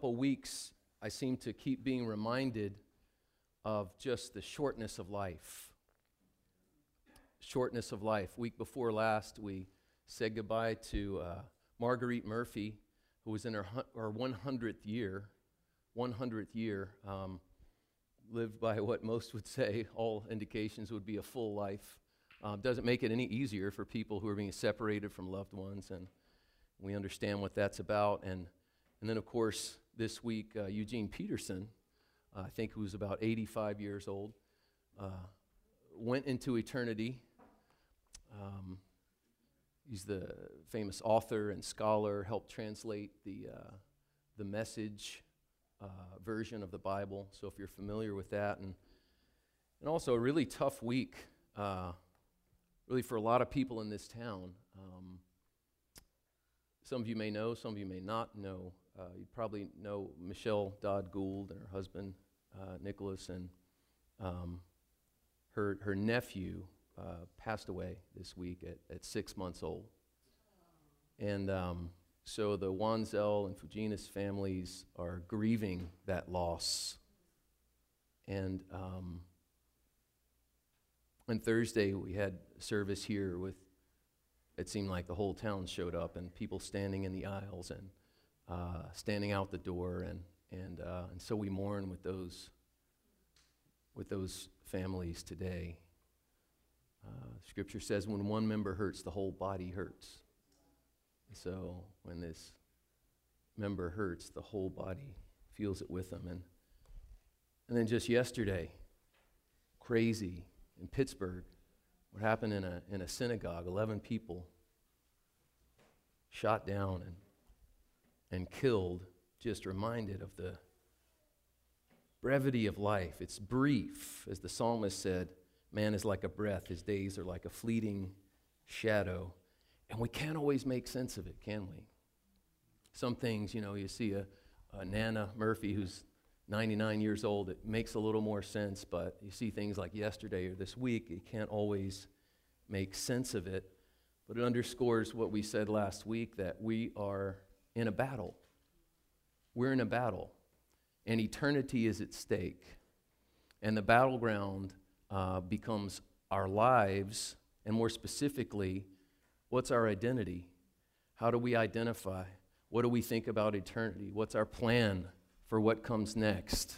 couple weeks, I seem to keep being reminded of just the shortness of life. Shortness of life. Week before last, we said goodbye to Marguerite Murphy, who was in her 100th year. 100th year, lived by what most would say, all indications would be a full life. Doesn't make it any easier for people who are being separated from loved ones, and we understand what that's about. And then, of course, this week, Eugene Peterson, I think who was about 85 years old, went into eternity. He's the famous author and scholar, helped translate the Message version of the Bible. So if you're familiar with that, and also a really tough week, really for a lot of people in this town. Some of you may know, some of you may not know. You probably know Michelle Dodd Gould and her husband Nicholas, and her nephew passed away this week at 6 months old. And so the Wanzel and Fujinas families are grieving that loss. And on Thursday, we had service here with, it seemed like the whole town showed up, and people standing in the aisles and standing out the door, and so we mourn with those families today. Scripture says when one member hurts, the whole body hurts. So when this member hurts, the whole body feels it with them. And then just yesterday, crazy in Pittsburgh, what happened in a synagogue, 11 people shot down and killed, just reminded of the brevity of life. It's brief, as the psalmist said, man is like a breath, his days are like a fleeting shadow. And we can't always make sense of it, can we? Some things, you see a Nana Murphy who's 99 years old, it makes a little more sense, but you see things like yesterday or this week, you can't always make sense of it. But it underscores what we said last week, that we are in a battle. We're in a battle, and eternity is at stake. And the battleground becomes our lives, and more specifically, what's our identity? How do we identify? What do we think about eternity? What's our plan for what comes next?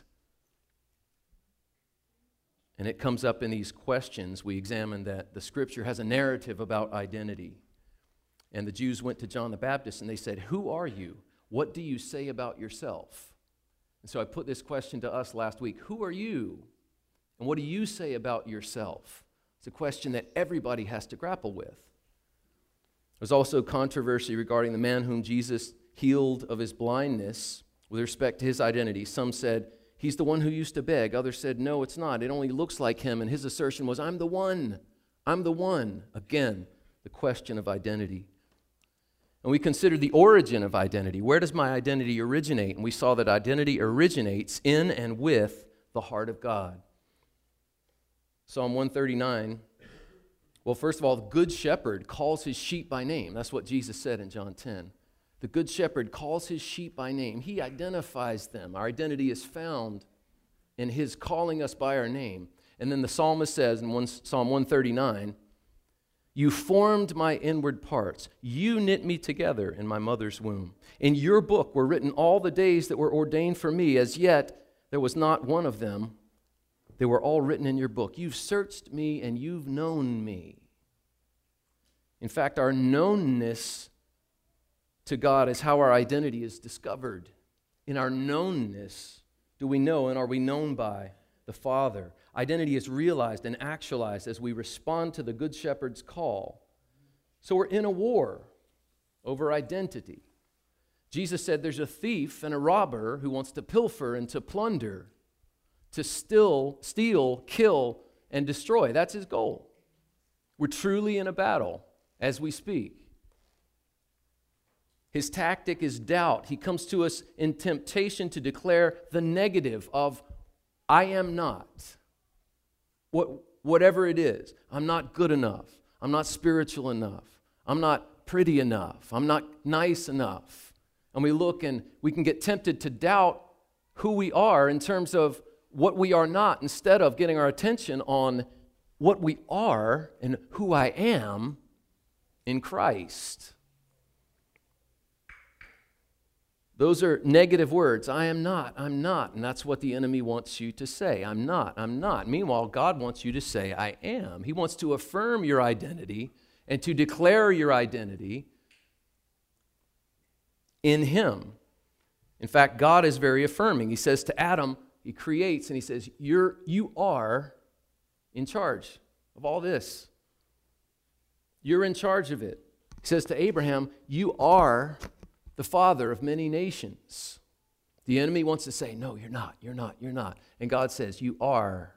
And it comes up in these questions. We examine that the Scripture has a narrative about identity. And the Jews went to John the Baptist and they said, "Who are you? What do you say about yourself?" And so I put this question to us last week. Who are you? And what do you say about yourself? It's a question that everybody has to grapple with. There's also controversy regarding the man whom Jesus healed of his blindness with respect to his identity. Some said, he's the one who used to beg. Others said, no, it's not. It only looks like him. And his assertion was, I'm the one. I'm the one. Again, the question of identity. And we considered the origin of identity. Where does my identity originate? And we saw that identity originates in and with the heart of God. Psalm 139. Well, first of all, the good shepherd calls his sheep by name. That's what Jesus said in John 10. The good shepherd calls his sheep by name. He identifies them. Our identity is found in his calling us by our name. And then the psalmist says in Psalm 139, you formed my inward parts. You knit me together in my mother's womb. In your book were written all the days that were ordained for me. As yet, there was not one of them. They were all written in your book. You've searched me and you've known me. In fact, our knownness to God is how our identity is discovered. In our knownness, do we know and are we known by the Father? Identity is realized and actualized as we respond to the Good Shepherd's call. So we're in a war over identity. Jesus said there's a thief and a robber who wants to pilfer and to plunder, to steal, kill, and destroy. That's his goal. We're truly in a battle as we speak. His tactic is doubt. He comes to us in temptation to declare the negative of, I am not. Whatever it is, I'm not good enough. I'm not spiritual enough. I'm not pretty enough. I'm not nice enough. and we look and we can get tempted to doubt who we are in terms of what we are not, instead of getting our attention on what we are and who I am in Christ. Those are negative words. I am not, I'm not. And that's what the enemy wants you to say. I'm not, I'm not. Meanwhile, God wants you to say, I am. He wants to affirm your identity and to declare your identity in Him. In fact, God is very affirming. He says to Adam, He creates, and He says, you are in charge of all this. You're in charge of it. He says to Abraham, you are the father of many nations. The enemy wants to say, no, you're not, you're not, you're not. And God says, you are.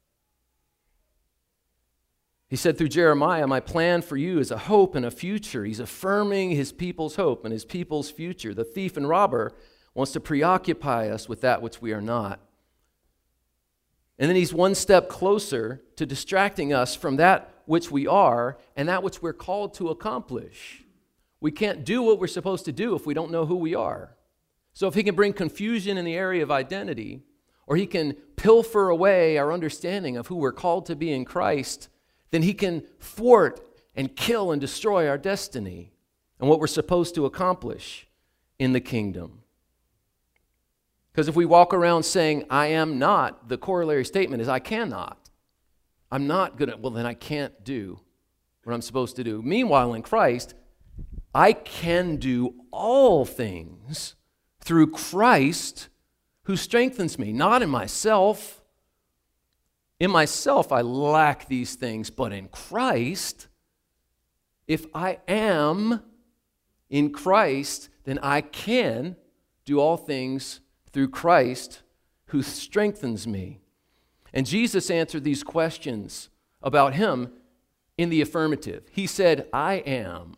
He said through Jeremiah, my plan for you is a hope and a future. He's affirming His people's hope and His people's future. The thief and robber wants to preoccupy us with that which we are not. And then he's one step closer to distracting us from that which we are and that which we're called to accomplish. We can't do what we're supposed to do if we don't know who we are. So if he can bring confusion in the area of identity, or he can pilfer away our understanding of who we're called to be in Christ, then he can thwart and kill and destroy our destiny and what we're supposed to accomplish in the kingdom. Because if we walk around saying, I am not, the corollary statement is, I cannot. I'm not going to, well, then I can't do what I'm supposed to do. Meanwhile, in Christ, I can do all things through Christ who strengthens me, not in myself. In myself, I lack these things, but in Christ, if I am in Christ, then I can do all things through Christ who strengthens me. And Jesus answered these questions about Him in the affirmative. He said, I am.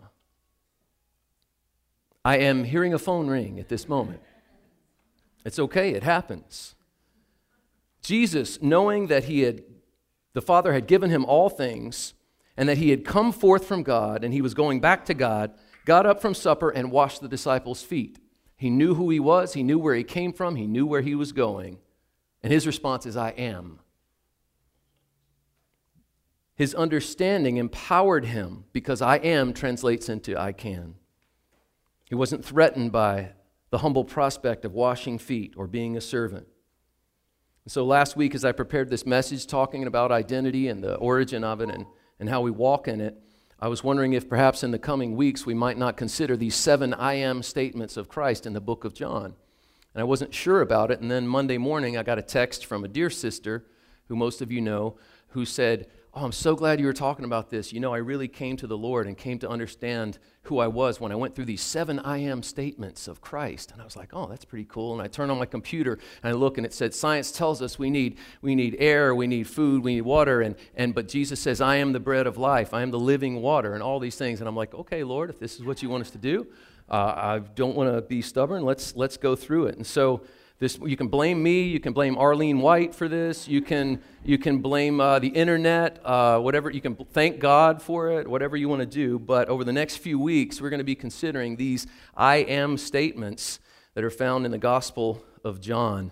I am hearing a phone ring at this moment. It's okay, it happens. Jesus, knowing that the Father had given Him all things, and that He had come forth from God, and He was going back to God, got up from supper and washed the disciples' feet. He knew who He was, He knew where He came from, He knew where He was going. And His response is, I am. His understanding empowered Him, because I am translates into I can. He wasn't threatened by the humble prospect of washing feet or being a servant. And so last week, as I prepared this message talking about identity and the origin of it and how we walk in it, I was wondering if perhaps in the coming weeks we might not consider these 7 I am statements of Christ in the book of John. And I wasn't sure about it, and then Monday morning I got a text from a dear sister, who most of you know, who said, oh, I'm so glad you were talking about this. You know, I really came to the Lord and came to understand who I was when I went through these 7 I am statements of Christ. And I was like, oh, that's pretty cool. And I turned on my computer and I look and it said, science tells us we need air, we need food, we need water. But Jesus says, I am the bread of life. I am the living water and all these things. And I'm like, okay, Lord, if this is what you want us to do, I don't want to be stubborn. Let's go through it. And so you can blame me, you can blame Arlene White for this, you can blame the internet, whatever, you can thank God for it, whatever you want to do, but over the next few weeks, we're going to be considering these I am statements that are found in the Gospel of John.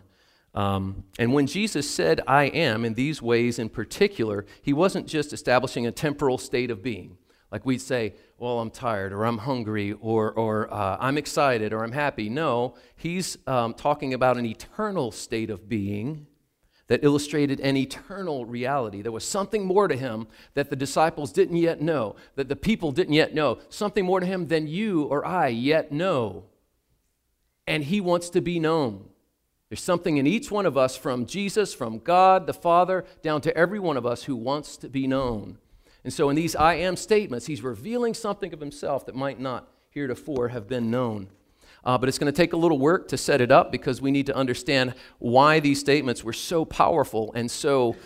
And when Jesus said I am in these ways in particular, He wasn't just establishing a temporal state of being. Like we'd say, well, I'm tired, or I'm hungry, or I'm excited, or I'm happy. No, He's talking about an eternal state of being that illustrated an eternal reality. There was something more to Him that the disciples didn't yet know, that the people didn't yet know, something more to Him than you or I yet know. And He wants to be known. There's something in each one of us, from Jesus, from God the Father, down to every one of us who wants to be known. And so in these I am statements, He's revealing something of Himself that might not heretofore have been known. But it's going to take a little work to set it up, because we need to understand why these statements were so powerful and so,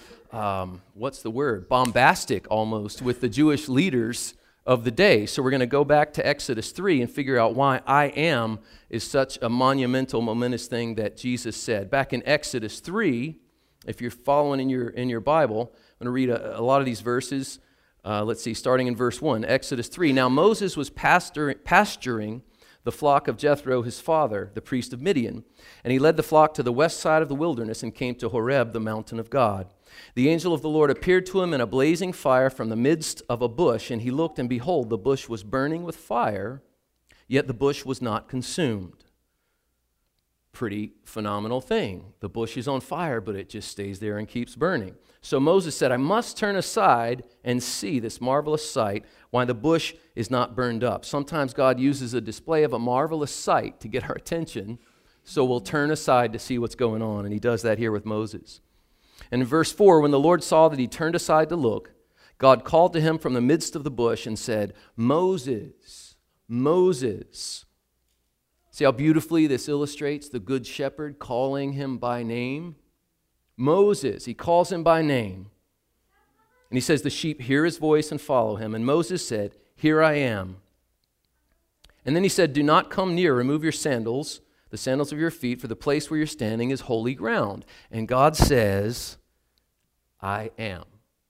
bombastic almost with the Jewish leaders of the day. So we're going to go back to Exodus 3 and figure out why I am is such a monumental, momentous thing that Jesus said. Back in Exodus 3, if you're following in your Bible, I'm going to read a lot of these verses. Let's see, starting in verse 1, Exodus 3. Now Moses was pasturing the flock of Jethro his father, the priest of Midian. And he led the flock to the west side of the wilderness and came to Horeb, the mountain of God. The angel of the Lord appeared to him in a blazing fire from the midst of a bush, and he looked, and behold, the bush was burning with fire, yet the bush was not consumed. Pretty phenomenal thing. The bush is on fire, but it just stays there and keeps burning. So Moses said, I must turn aside and see this marvelous sight, why the bush is not burned up. Sometimes God uses a display of a marvelous sight to get our attention, so we'll turn aside to see what's going on, and he does that here with Moses. And in verse 4, when the Lord saw that he turned aside to look, God called to him from the midst of the bush and said, Moses, Moses. See how beautifully this illustrates the good shepherd calling him by name? Moses, he calls him by name. And he says, the sheep hear his voice and follow him. And Moses said, here I am. And then he said, do not come near, remove your sandals, the sandals of your feet, for the place where you're standing is holy ground. And God says, I am.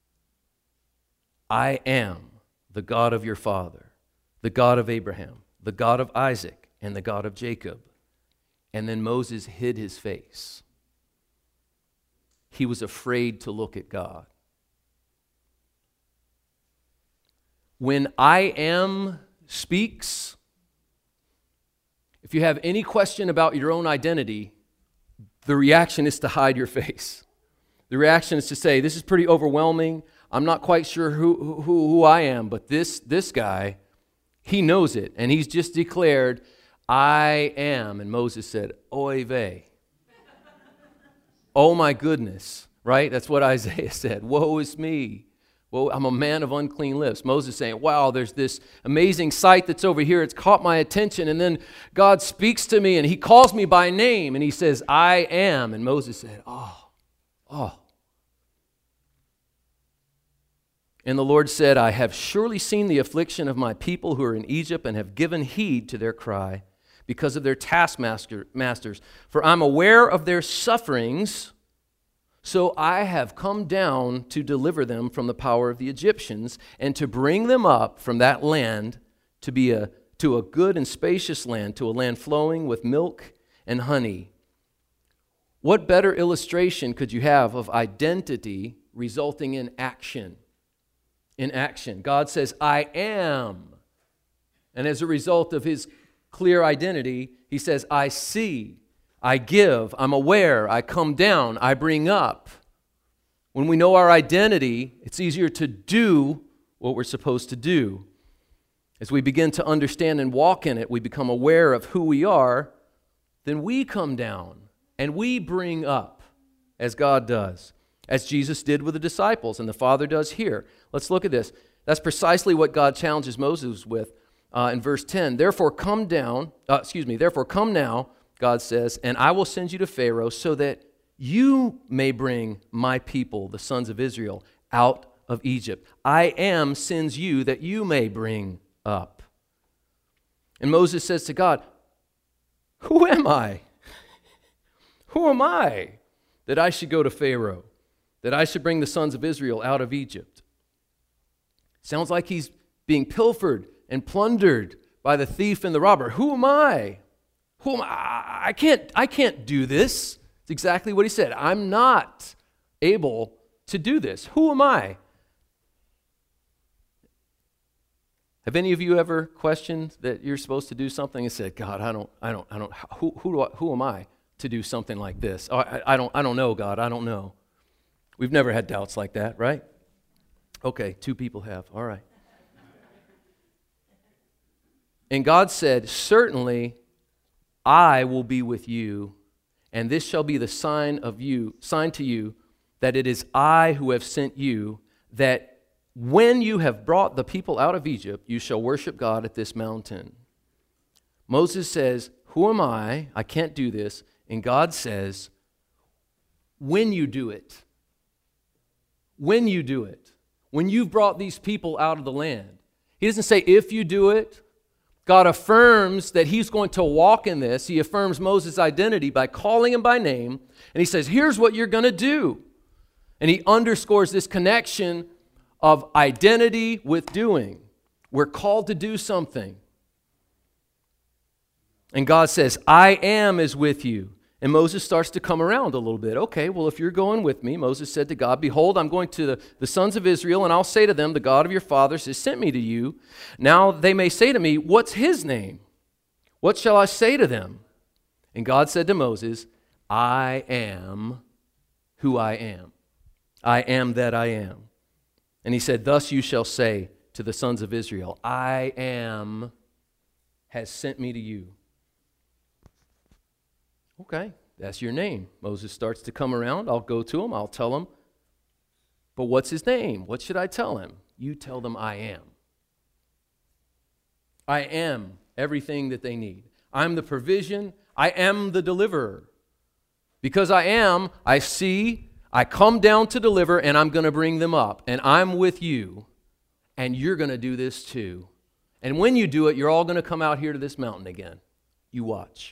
I am the God of your father, the God of Abraham, the God of Isaac, and the God of Jacob. And then Moses hid his face. He was afraid to look at God. When I am speaks, if you have any question about your own identity, the reaction is to hide your face. The reaction is to say, this is pretty overwhelming. I'm not quite sure who I am, but this guy, he knows it. And he's just declared, I am. And Moses said, oy vey. Oh my goodness, right? That's what Isaiah said. Woe is me. Well, I'm a man of unclean lips. Moses saying, wow, there's this amazing sight that's over here. It's caught my attention. And then God speaks to me and he calls me by name and he says, I am. And Moses said, oh. And the Lord said, I have surely seen the affliction of my people who are in Egypt and have given heed to their cry because of their taskmasters. For I'm aware of their sufferings, so I have come down to deliver them from the power of the Egyptians and to bring them up from that land to a good and spacious land, to a land flowing with milk and honey. What better illustration could you have of identity resulting in action? In action. God says, I am. And as a result of his clear identity, he says, I see, I give, I'm aware, I come down, I bring up. When we know our identity, it's easier to do what we're supposed to do. As we begin to understand and walk in it, we become aware of who we are, then we come down and we bring up as God does, as Jesus did with the disciples and the Father does here. Let's look at this. That's precisely what God challenges Moses with in verse 10. Therefore come now, God says, and I will send you to Pharaoh so that you may bring my people, the sons of Israel, out of Egypt. I am sends you that you may bring up. And Moses says to God, who am I? Who am I that I should go to Pharaoh, that I should bring the sons of Israel out of Egypt? Sounds like he's being pilfered and plundered by the thief and the robber. Who am I? Who am I? I can't do this. It's exactly what he said. I'm not able to do this. Who am I? Have any of you ever questioned that you're supposed to do something and said, God, who am I to do something like this? Oh, I don't know, God. I don't know. We've never had doubts like that, right? Okay, 2 people have. All right. And God said, certainly I will be with you, and this shall be the sign to you that it is I who have sent you, that when you have brought the people out of Egypt, you shall worship God at this mountain. Moses says, who am I? I can't do this. And God says, when you do it, when you've brought these people out of the land. He doesn't say if you do it. God affirms that he's going to walk in this. He affirms Moses' identity by calling him by name. And he says, here's what you're going to do. And he underscores this connection of identity with doing. We're called to do something. And God says, I am is with you. And Moses starts to come around a little bit. Okay, well, if you're going with me, Moses said to God, behold, I'm going to the sons of Israel, and I'll say to them, the God of your fathers has sent me to you. Now they may say to me, what's his name? What shall I say to them? And God said to Moses, I am who I am. I am that I am. And he said, thus you shall say to the sons of Israel, I am has sent me to you. Okay, that's your name. Moses starts to come around. I'll go to him. I'll tell him. But what's his name? What should I tell him? You tell them I am. I am everything that they need. I'm the provision. I am the deliverer. Because I am, I see, I come down to deliver, and I'm going to bring them up. And I'm with you, and you're going to do this too. And when you do it, you're all going to come out here to this mountain again. You watch.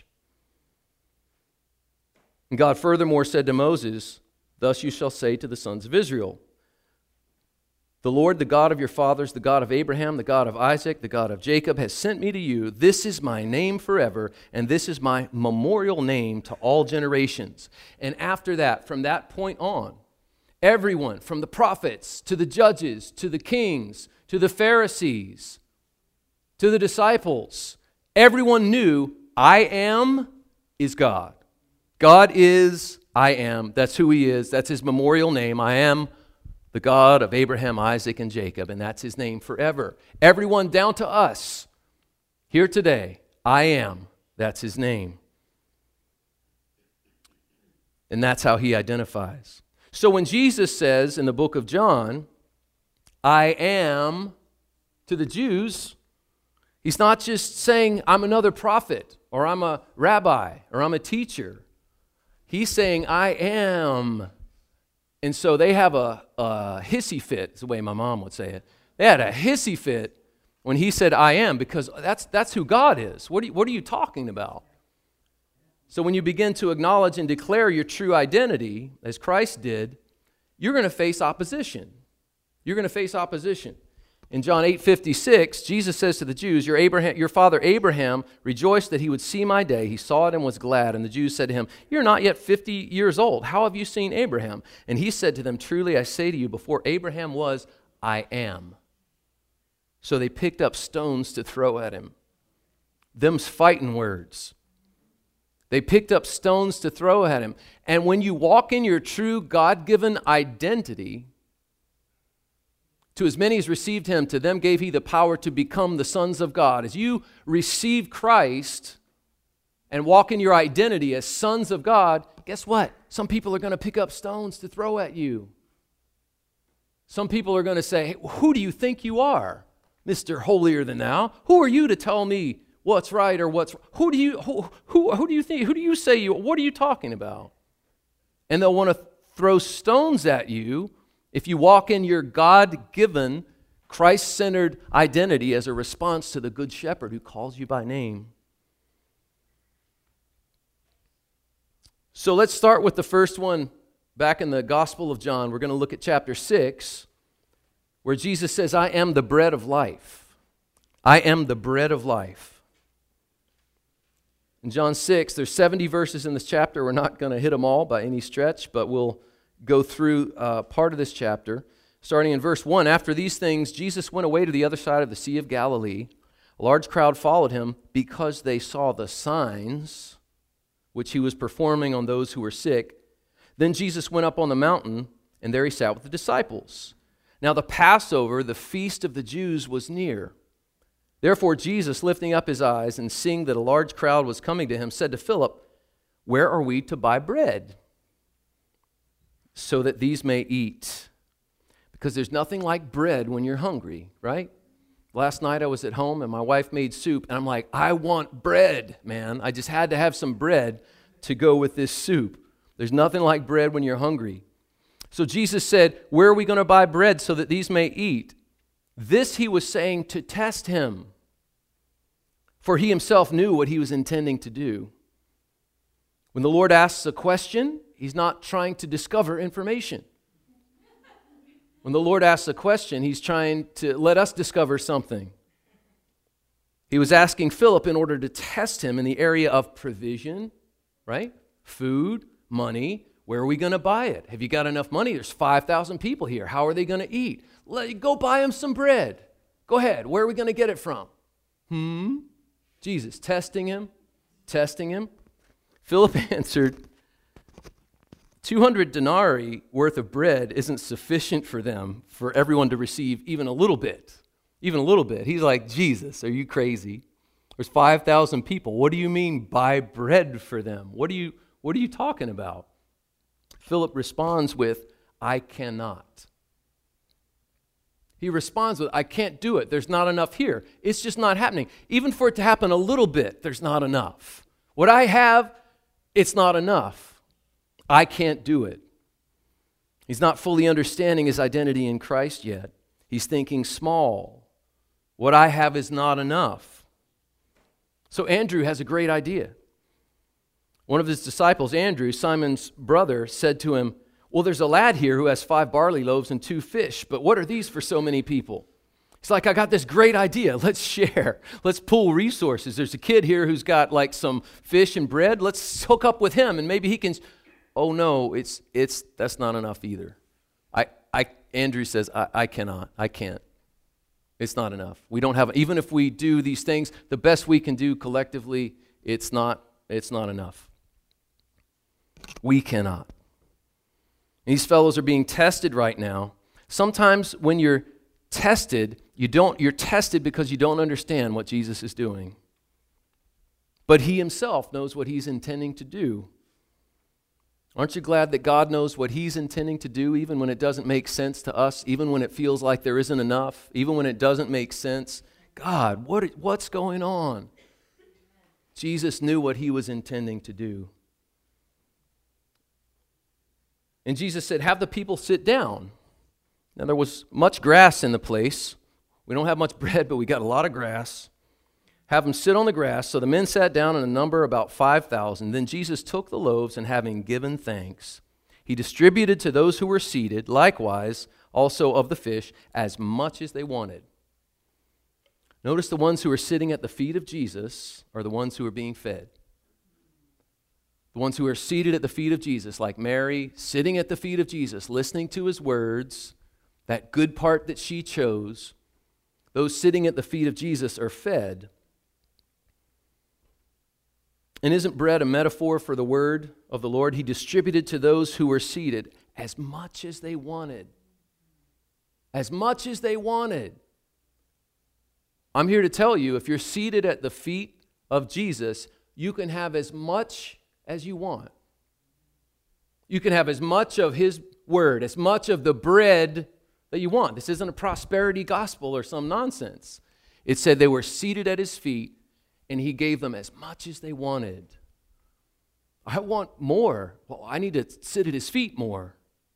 And God furthermore said to Moses, thus you shall say to the sons of Israel, the Lord, the God of your fathers, the God of Abraham, the God of Isaac, the God of Jacob, has sent me to you. This is my name forever, and this is my memorial name to all generations. And after that, from that point on, everyone, from the prophets to the judges, to the kings, to the Pharisees, to the disciples, everyone knew I am is God. God is, I am. That's who he is. That's his memorial name. I am the God of Abraham, Isaac, and Jacob, and that's his name forever. Everyone down to us here today, I am. That's his name. And that's how he identifies. So when Jesus says in the book of John, I am to the Jews, he's not just saying I'm another prophet, or I'm a rabbi, or I'm a teacher. He's saying, I am. And so they have a hissy fit, is the way my mom would say it. They had a hissy fit when he said, I am, because that's who God is. What are you talking about? So when you begin to acknowledge and declare your true identity, as Christ did, you're going to face opposition. You're going to face opposition. In John 8:56, Jesus says to the Jews, your father Abraham rejoiced that he would see my day. He saw it and was glad. And the Jews said to him, you're not yet 50 years old. How have you seen Abraham? And he said to them, truly I say to you, before Abraham was, I am. So they picked up stones to throw at him. Them's fighting words. They picked up stones to throw at him. And when you walk in your true God-given identity, to as many as received him, to them gave he the power to become the sons of God. As you receive Christ and walk in your identity as sons of God, guess what? Some people are going to pick up stones to throw at you. Some people are going to say, hey, who do you think you are, Mr. Holier Than Thou? Who are you to tell me what's right or what's... Who do you think? Who do you say you... What are you talking about? And they'll want to throw stones at you if you walk in your God-given, Christ-centered identity as a response to the Good Shepherd who calls you by name. So let's start with the first one back in the Gospel of John. We're going to look at chapter 6, where Jesus says, I am the bread of life. I am the bread of life. In John 6, there's 70 verses in this chapter. We're not going to hit them all by any stretch, but we'll go through part of this chapter. Starting in verse 1, after these things, Jesus went away to the other side of the Sea of Galilee. A large crowd followed him because they saw the signs which he was performing on those who were sick. Then Jesus went up on the mountain, and there he sat with the disciples. Now the Passover, the feast of the Jews, was near. Therefore Jesus, lifting up his eyes and seeing that a large crowd was coming to him, said to Philip, where are we to buy bread so that these may eat? Because there's nothing like bread when you're hungry, right? Last night I was at home and my wife made soup, and I'm like, I want bread, man. I just had to have some bread to go with this soup. There's nothing like bread when you're hungry. So Jesus said, where are we going to buy bread so that these may eat? This he was saying to test him, for he himself knew what he was intending to do. When the Lord asks a question, he's not trying to discover information. When the Lord asks a question, he's trying to let us discover something. He was asking Philip in order to test him in the area of provision, right? Food, money. Where are we going to buy it? Have you got enough money? There's 5,000 people here. How are they going to eat? Go buy them some bread. Go ahead. Where are we going to get it from? Jesus, testing him. Philip answered, 200 denarii worth of bread isn't sufficient for them, for everyone to receive even a little bit. Even a little bit. He's like, Jesus, are you crazy? There's 5,000 people. What do you mean buy bread for them? What are you talking about? Philip responds with, I cannot. He responds with, I can't do it. There's not enough here. It's just not happening. Even for it to happen a little bit, there's not enough. What I have, it's not enough. I can't do it. He's not fully understanding his identity in Christ yet. He's thinking small. What I have is not enough. So Andrew has a great idea. One of his disciples, Andrew, Simon's brother, said to him, well, there's a lad here who has 5 barley loaves and 2 fish, but what are these for so many people? He's like, I got this great idea. Let's share. Let's pool resources. There's a kid here who's got like some fish and bread. Let's hook up with him and maybe he can... Oh no, that's not enough either. Andrew says, I cannot. I can't. It's not enough. We don't have, even if we do these things, the best we can do collectively, it's not enough. We cannot. These fellows are being tested right now. Sometimes when you're tested, you're tested because you don't understand what Jesus is doing. But he himself knows what he's intending to do. Aren't you glad that God knows what he's intending to do, even when it doesn't make sense to us, even when it feels like there isn't enough, even when it doesn't make sense? God, what's going on? Jesus knew what he was intending to do. And Jesus said, have the people sit down. Now there was much grass in the place. We don't have much bread, but we got a lot of grass. Have them sit on the grass. So the men sat down in a number about 5,000. Then Jesus took the loaves, and having given thanks, he distributed to those who were seated, likewise also of the fish, as much as they wanted. Notice the ones who are sitting at the feet of Jesus are the ones who are being fed. The ones who are seated at the feet of Jesus, like Mary, sitting at the feet of Jesus, listening to his words, that good part that she chose, those sitting at the feet of Jesus are fed. And isn't bread a metaphor for the word of the Lord? He distributed to those who were seated as much as they wanted. As much as they wanted. I'm here to tell you, if you're seated at the feet of Jesus, you can have as much as you want. You can have as much of his word, as much of the bread that you want. This isn't a prosperity gospel or some nonsense. It said they were seated at his feet, and he gave them as much as they wanted. I want more. Well, I need to sit at his feet more.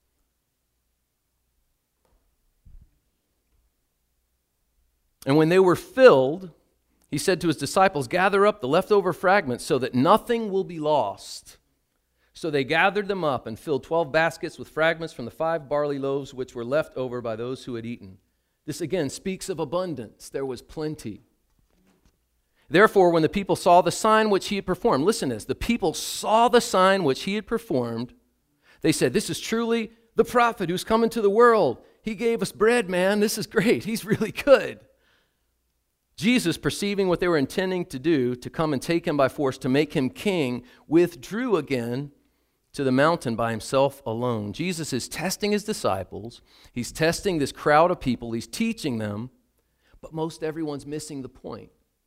And when they were filled, he said to his disciples, gather up the leftover fragments so that nothing will be lost. So they gathered them up and filled 12 baskets with fragments from the 5 barley loaves which were left over by those who had eaten. This again speaks of abundance. There was plenty. Therefore, when the people saw the sign which he had performed, listen to this, the people saw the sign which he had performed, they said, this is truly the prophet who's come into the world. He gave us bread, man. This is great. He's really good. Jesus, perceiving what they were intending to do, to come and take him by force, to make him king, withdrew again to the mountain by himself alone. Jesus is testing his disciples. He's testing this crowd of people. He's teaching them, but most everyone's missing the point.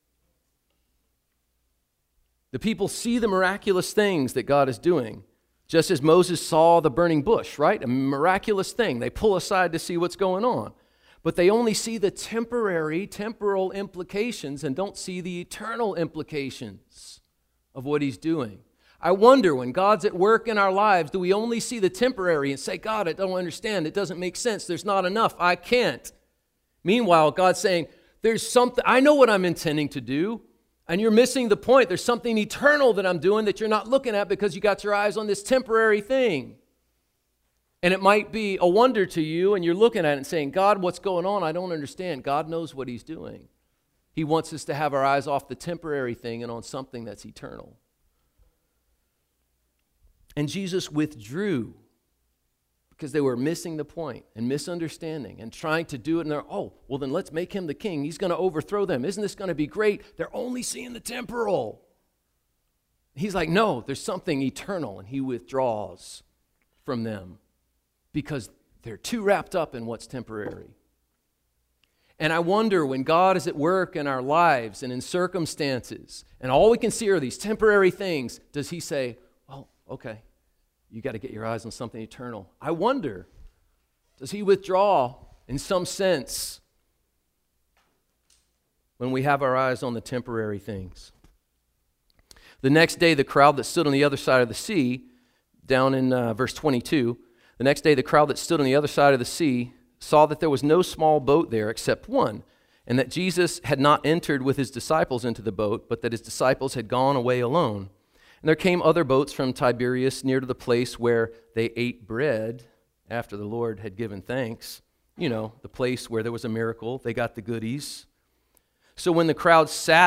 The people see the miraculous things that God is doing, just as Moses saw the burning bush, right? A miraculous thing. They pull aside to see what's going on. But they only see the temporal implications and don't see the eternal implications of what he's doing. I wonder, when God's at work in our lives, do we only see the temporary and say, God, I don't understand. It doesn't make sense. There's not enough. I can't. Meanwhile, God's saying, there's something, I know what I'm intending to do. And you're missing the point. There's something eternal that I'm doing that you're not looking at because you got your eyes on this temporary thing. And it might be a wonder to you, and you're looking at it and saying, God, what's going on? I don't understand. God knows what he's doing. He wants us to have our eyes off the temporary thing and on something that's eternal. And Jesus withdrew because they were missing the point and misunderstanding and trying to do it. And they're, oh, well, then let's make him the king. He's going to overthrow them. Isn't this going to be great? They're only seeing the temporal. He's like, no, there's something eternal. And he withdraws from them because they're too wrapped up in what's temporary. And I wonder, when God is at work in our lives and in circumstances, and all we can see are these temporary things, does he say, oh, okay, you got to get your eyes on something eternal? I wonder, does he withdraw in some sense when we have our eyes on the temporary things? The next day, the crowd that stood on the other side of the sea, down in verse 22, the next day the crowd that stood on the other side of the sea saw that there was no small boat there except one, and that Jesus had not entered with his disciples into the boat, but that his disciples had gone away alone. And there came other boats from Tiberias near to the place where they ate bread after the Lord had given thanks. You know, the place where there was a miracle. They got the goodies. So when the crowd saw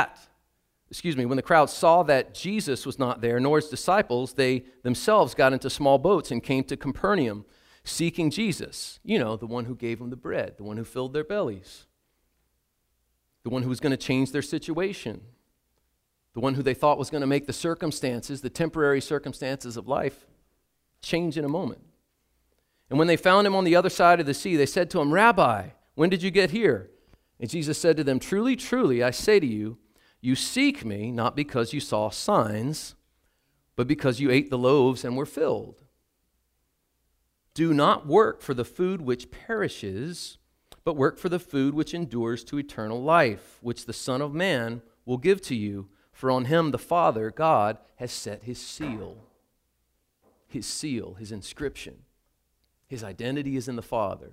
that Jesus was not there, nor his disciples, they themselves got into small boats and came to Capernaum, seeking Jesus. You know, the one who gave them the bread, the one who filled their bellies, the one who was going to change their situation, the one who they thought was going to make the circumstances, the temporary circumstances of life, change in a moment. And when they found him on the other side of the sea, they said to him, Rabbi, when did you get here? And Jesus said to them, Truly, truly, I say to you, you seek me not because you saw signs, but because you ate the loaves and were filled. Do not work for the food which perishes, but work for the food which endures to eternal life, which the Son of Man will give to you. For on him the Father, God, has set his seal, his inscription. His identity is in the Father.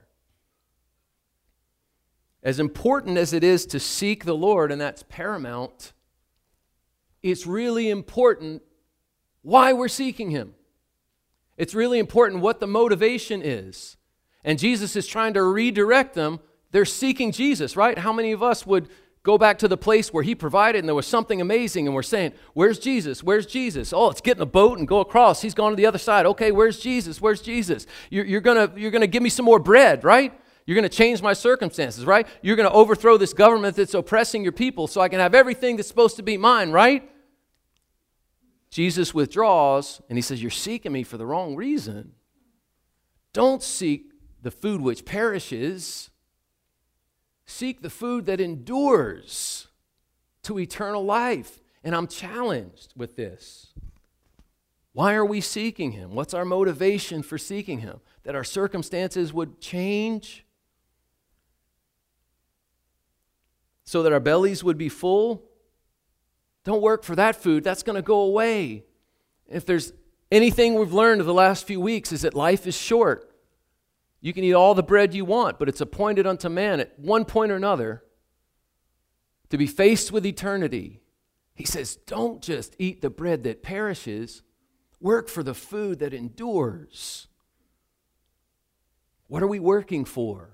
As important as it is to seek the Lord, and that's paramount, it's really important why we're seeking him. It's really important what the motivation is. And Jesus is trying to redirect them. They're seeking Jesus, right? How many of us would go back to the place where he provided and there was something amazing and we're saying, where's Jesus? Where's Jesus? Oh, let's get in a boat and go across. He's gone to the other side. Okay, where's Jesus? Where's Jesus? You're gonna give me some more bread, right? You're going to change my circumstances, right? You're going to overthrow this government that's oppressing your people so I can have everything that's supposed to be mine, right? Jesus withdraws and he says, you're seeking me for the wrong reason. Don't seek the food which perishes. Seek the food that endures to eternal life. And I'm challenged with this. Why are we seeking him? What's our motivation for seeking him? That our circumstances would change? So that our bellies would be full? Don't work for that food. That's going to go away. If there's anything we've learned over the last few weeks is that life is short. You can eat all the bread you want, but it's appointed unto man at one point or another to be faced with eternity. He says, don't just eat the bread that perishes. Work for the food that endures. What are we working for?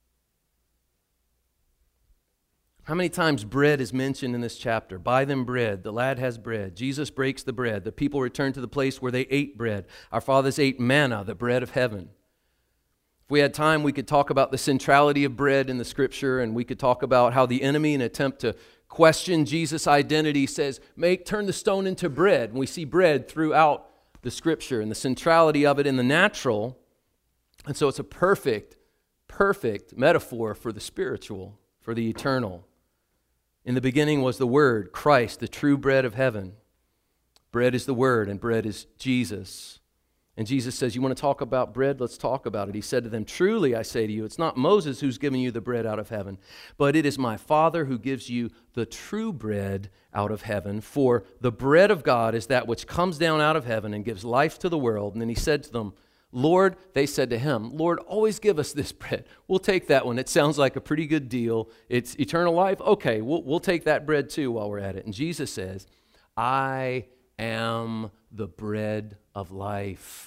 How many times bread is mentioned in this chapter? Buy them bread. The lad has bread. Jesus breaks the bread. The people return to the place where they ate bread. Our fathers ate manna, the bread of heaven. If we had time, we could talk about the centrality of bread in the Scripture, and we could talk about how the enemy, in an attempt to question Jesus' identity, says, turn the stone into bread. And we see bread throughout the Scripture and the centrality of it in the natural. And so it's a perfect metaphor for the spiritual, for the eternal. In the beginning was the Word, Christ, the true bread of heaven. Bread is the Word, and bread is Jesus. And Jesus says, you want to talk about bread? Let's talk about it. He said to them, truly I say to you, it's not Moses who's giving you the bread out of heaven, but it is my Father who gives you the true bread out of heaven. For the bread of God is that which comes down out of heaven and gives life to the world. And then he said to them, Lord, they said to him, Lord, always give us this bread. We'll take that one. It sounds like a pretty good deal. It's eternal life. Okay, we'll take that bread too while we're at it. And Jesus says, I am the bread of life.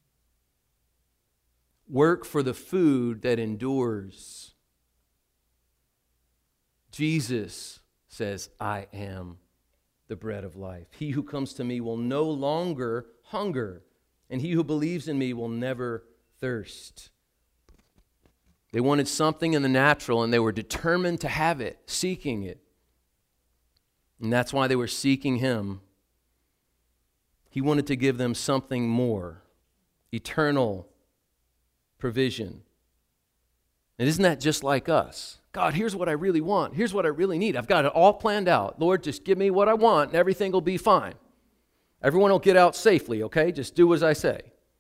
Work for the food that endures. Jesus says, I am the bread of life. He who comes to me will no longer hunger, and he who believes in me will never thirst. They wanted something in the natural, and they were determined to have it, seeking it. And that's why they were seeking him. He wanted to give them something more, eternal provision. And isn't that just like us? God, here's what I really want. Here's what I really need. I've got it all planned out. Lord, just give me what I want and everything will be fine. Everyone will get out safely, okay? Just do as I say.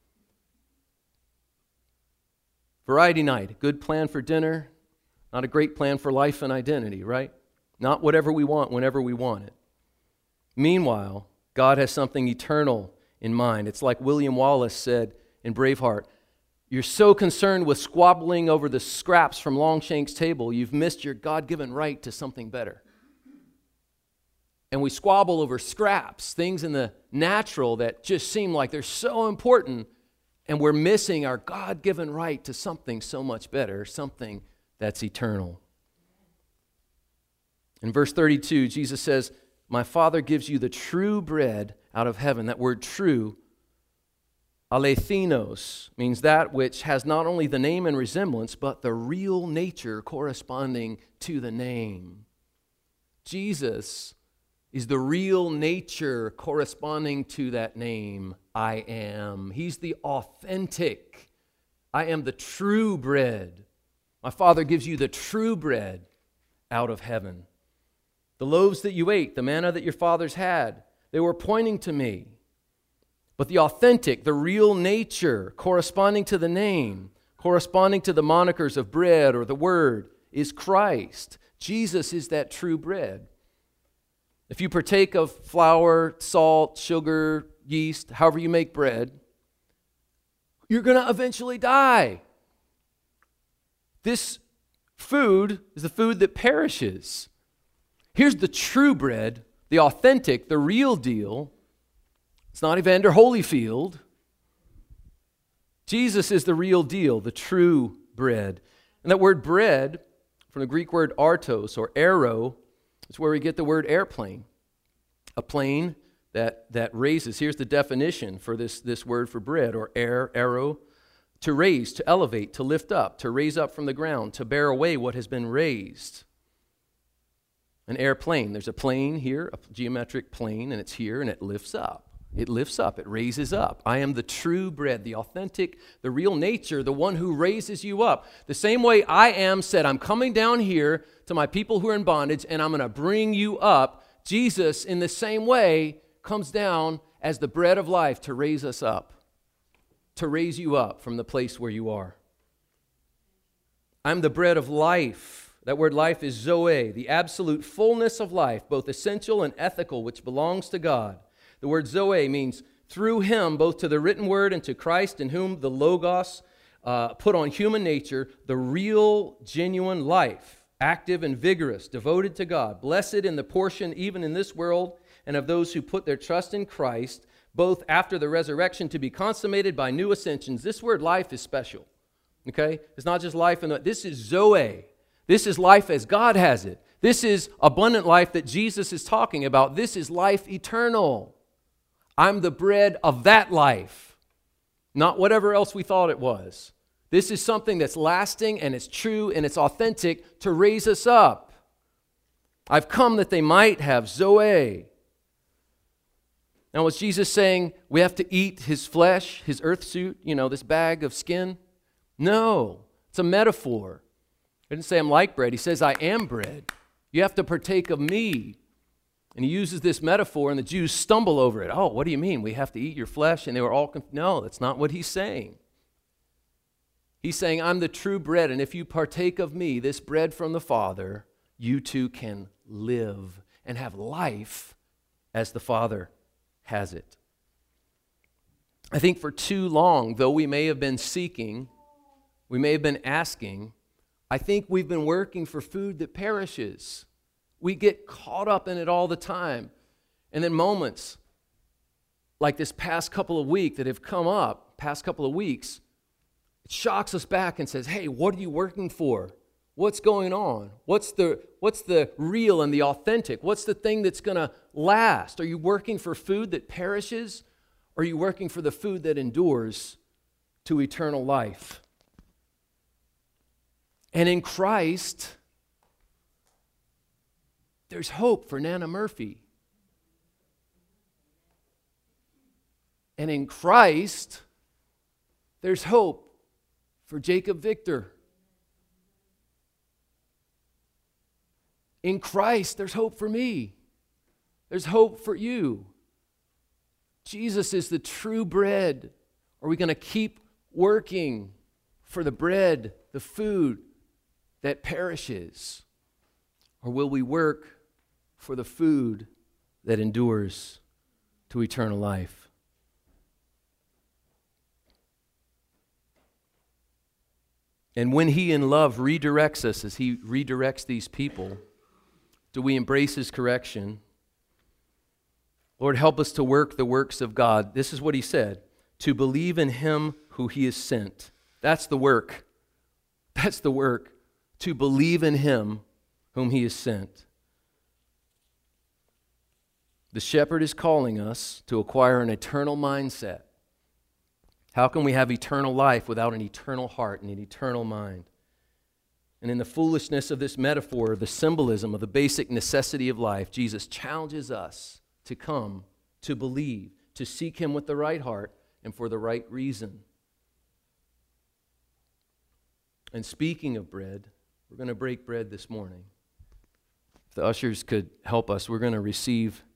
Variety night, a good plan for dinner, not a great plan for life and identity, right? Not whatever we want whenever we want it. Meanwhile, God has something eternal in mind. It's like William Wallace said in Braveheart, you're so concerned with squabbling over the scraps from Longshank's table, you've missed your God-given right to something better. And we squabble over scraps, things in the natural that just seem like they're so important, and we're missing our God-given right to something so much better, something that's eternal. In verse 32, Jesus says, my Father gives you the true bread out of heaven. That word true, alethinos, means that which has not only the name and resemblance, but the real nature corresponding to the name. Jesus is the real nature corresponding to that name, I am. He's the authentic. I am the true bread. My Father gives you the true bread out of heaven. The loaves that you ate, the manna that your fathers had, they were pointing to me. But the authentic, the real nature corresponding to the name, corresponding to the monikers of bread or the word, is Christ. Jesus is that true bread. If you partake of flour, salt, sugar, yeast, however you make bread, you're going to eventually die. This food is the food that perishes. Here's the true bread, the authentic, the real deal. It's not Evander Holyfield. Jesus is the real deal, the true bread. And that word bread, from the Greek word artos or aero, is where we get the word airplane. A plane that raises. Here's the definition for this word for bread, or aero. To raise, to elevate, to lift up, to raise up from the ground, to bear away what has been raised. An airplane. There's a plane here, a geometric plane, and it's here, and it lifts up. It lifts up. It raises up. I am the true bread, the authentic, the real nature, the one who raises you up. The same way I am said, I'm coming down here to my people who are in bondage, and I'm going to bring you up. Jesus, in the same way, comes down as the bread of life to raise us up, to raise you up from the place where you are. I'm the bread of life. That word life is zoe, the absolute fullness of life, both essential and ethical, which belongs to God. The word zoe means through him, both to the written word and to Christ, in whom the Logos put on human nature, the real, genuine life, active and vigorous, devoted to God, blessed in the portion even in this world, and of those who put their trust in Christ, both after the resurrection to be consummated by new ascensions. This word life is special, okay? It's not just life, this is zoe. This is life as God has it. This is abundant life that Jesus is talking about. This is life eternal. I'm the bread of that life, not whatever else we thought it was. This is something that's lasting and it's true and it's authentic to raise us up. I've come that they might have zoe. Now, was Jesus saying we have to eat his flesh, his earth suit, this bag of skin? No, it's a metaphor. He didn't say I'm like bread. He says I am bread. You have to partake of me. And he uses this metaphor, and the Jews stumble over it. Oh, what do you mean? We have to eat your flesh? And they were all no, that's not what he's saying. He's saying I'm the true bread, and if you partake of me, this bread from the Father, you too can live and have life as the Father has it. I think for too long, though we may have been seeking, we may have been asking, I think we've been working for food that perishes. We get caught up in it all the time. And then moments like this past couple of weeks that have come up, it shocks us back and says, hey, what are you working for? What's going on? What's the real and the authentic? What's the thing that's going to last? Are you working for food that perishes? Or are you working for the food that endures to eternal life? And in Christ, there's hope for Nana Murphy. And in Christ, there's hope for Jacob Victor. In Christ, there's hope for me. There's hope for you. Jesus is the true bread. Are we going to keep working for the bread, the food that perishes? Or will we work for the food that endures to eternal life? And when He in love redirects us as He redirects these people, do we embrace His correction? Lord, help us to work the works of God. This is what He said, to believe in Him who He has sent. That's the work. That's the work. To believe in Him whom He has sent. The shepherd is calling us to acquire an eternal mindset. How can we have eternal life without an eternal heart and an eternal mind? And in the foolishness of this metaphor, the symbolism of the basic necessity of life, Jesus challenges us to come, to believe, to seek Him with the right heart and for the right reason. And speaking of bread, we're going to break bread this morning. If the ushers could help us, we're going to receive